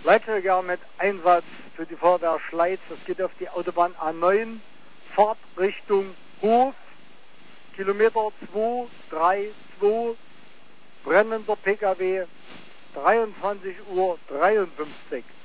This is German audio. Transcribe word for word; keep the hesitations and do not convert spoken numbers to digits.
Leitträger mit Einsatz für die Feuerwehr Schleiz. Das geht auf die Autobahn A neun, Fahrt Richtung Hof, Kilometer zwei drei zwei, brennender P K W, dreiundzwanzig Uhr dreiundfünfzig.